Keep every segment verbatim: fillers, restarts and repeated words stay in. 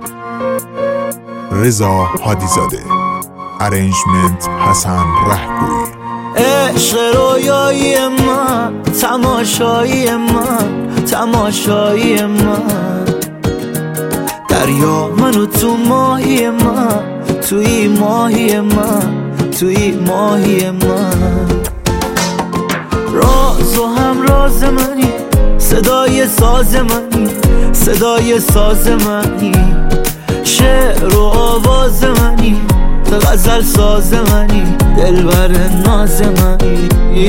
رضا حادی‌زاده، ارنجمنت حسن رهگوی. عشق رویایی من، تماشایی من، تماشایی من، دریا منو تو ماهی من، توی ماهی من، توی ماهی من. راز و هم راز منی، صدای ساز منی، صدای ساز منی، شعر و آواز منی، غزل ساز منی، دلبر ناز منی.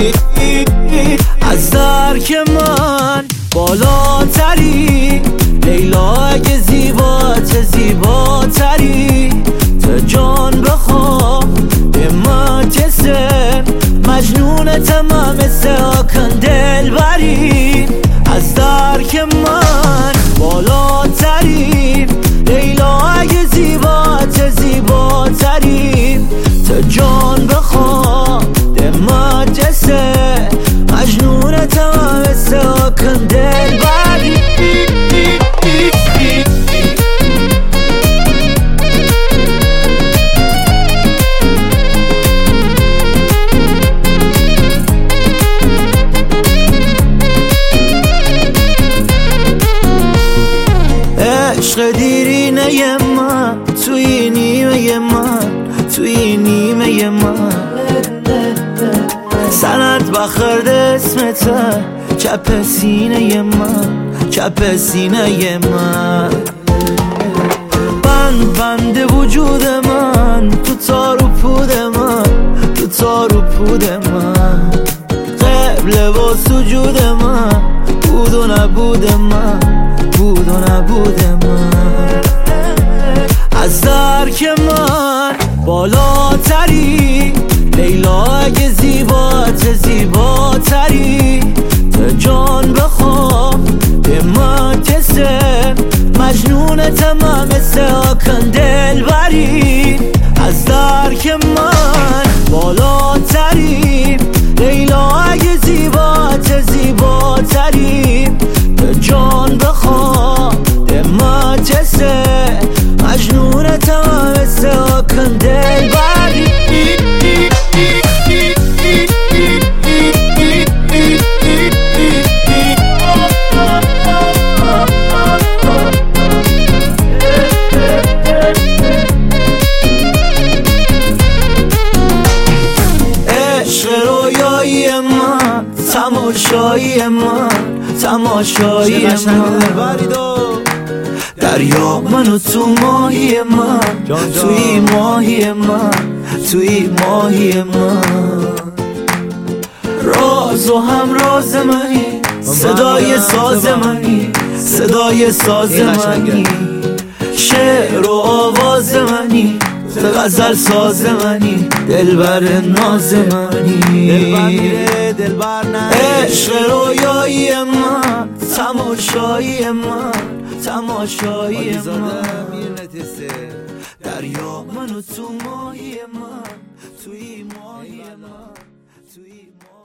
از درک من بالاتری، لیلا اگه زیبات زیباتری، تا جان بخواه به من جسم، مجنونت من مثل آکن دلبری. از درک من بالاتری، لیلا اگه زیبات زیباتری، تا جان بخواه به من جسم، مجنونت من مثل آکن دلبری. عشق دیرینه من، توی نیمه من، توی نیمه من، سند بخرد اسمته چپ سینه من، چپ سینه من. بند بند وجود من، تو تار و پود من، تو تار و پود من، قبل و سجود من، بود و نبود من، بود و نبود من. از درک من بالاتری، لیلا اگه زیبات زیباتری، تا جان بخوام به من جسم، مجنونت من مثل آکن دلبری. از درک من بالاتری، لیلا اگه زیبات زیباتری، تا جان بخوام به من جسم، مجنونت من مثل آکن دلبری. عشق رویایی من، تماشایی من، تماشایی من، دریا منو تو ماهی من، توی ماهی من، توی ماهی من. راز و هم راز منی، صدای ساز منی، صدای ساز منی، شعر و آواز منی، غزل ساز منی، دلبر ناز منی. عشق رویایی من، تماشایی من، تماشایی من، دریا منو تو ماهی من، توی ماهی من، توی ماهی